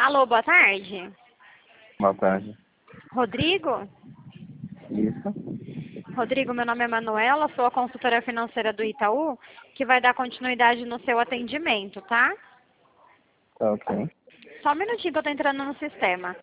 Alô, boa tarde. Boa tarde. Rodrigo? Isso. Rodrigo, meu nome é Manuela, sou a consultora financeira do Itaú, que vai dar continuidade no seu atendimento, tá? Tá ok. Só um minutinho que eu tô entrando no sistema.